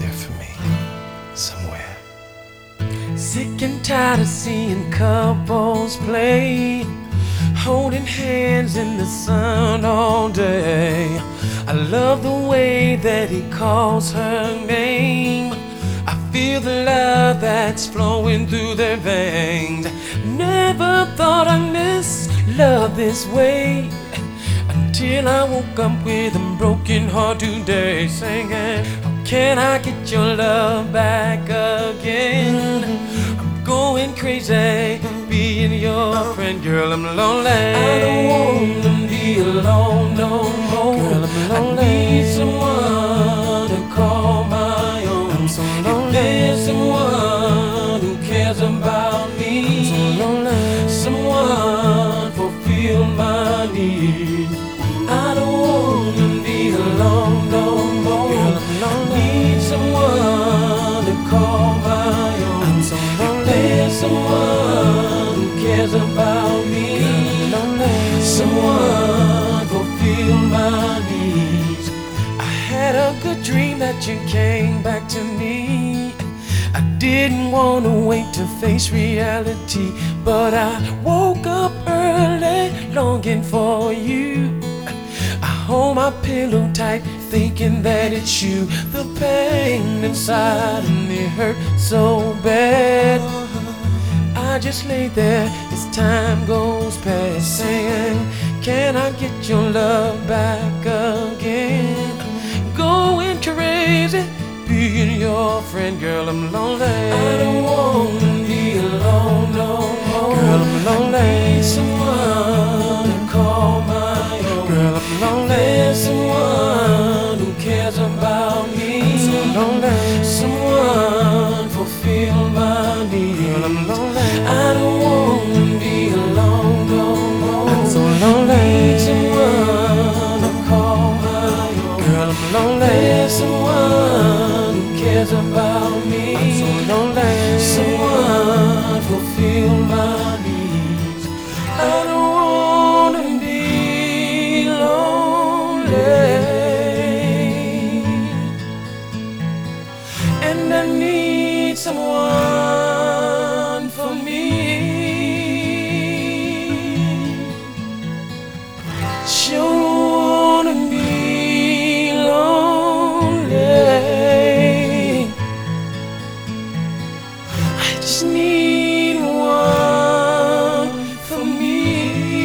here for me somewhere. Sick and tired of seeing couples play, holding hands in the sun all day. I love the way that he calls her name. I feel the love that's flowing through their veins. Never thought I'd miss love this way, until I woke up with a broken heart today, singing, how can I get your love back again? I'm going crazy being your friend, girl, I'm lonely. I don't wanna be alone no more. Girl, I'm lonely. I need someone to call my own. I'm so lonely. If there's someone who cares about me, I'm so lonely. Someone fulfill my needs. I don't wanna be alone no more. Girl, I'm lonely. I need someone to call my own. I'm so lonely. If there's someone who cares about me, girl, I'm lonely. Someone fulfill my needs. I had a good dream that you came back to me. I didn't want to wait to face reality, but I woke up early longing for you. I hold my pillow tight thinking that it's you. The pain inside of me hurt so bad. I just lay there as time goes past, saying, can I get your love back again? Going crazy being your friend, girl, I'm lonely. I don't wanna be alone no more. Girl, I'm lonely. I need someone to call my own. Girl, I'm lonely. There's someone who cares about me. I'm so lonely. Someone fulfill my needs. Girl, I'm lonely. I don't wanna be alone no more. I'm so lonely. I need someone to call my own. Girl, I'm lonely. There's someone who cares about me. I'm so lonely. Someone fulfill my needs. I don't wanna be lonely, and I need someone for me. Sure wanna be lonely. I just need one for me.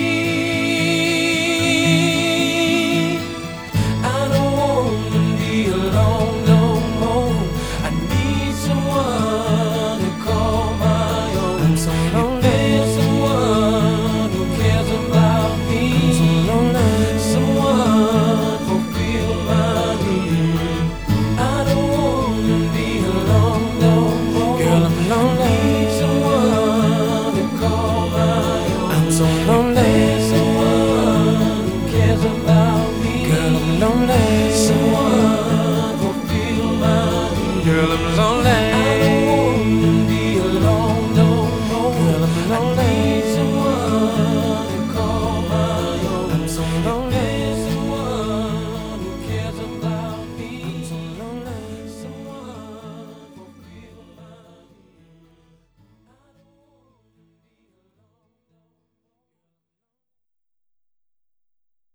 I don't wanna be alone no more. I need someone to call my own. I'm so lonely. If there's someone who cares about me, I'm so lonely. Someone fulfill my needs. I don't wanna be alone no more. Girl, I'm lonely. I need someone to call my own. I'm so lonely. There's someone who cares about me. Girl, I'm lonely. Someone fulfill my needs. Girl, I'm lonely.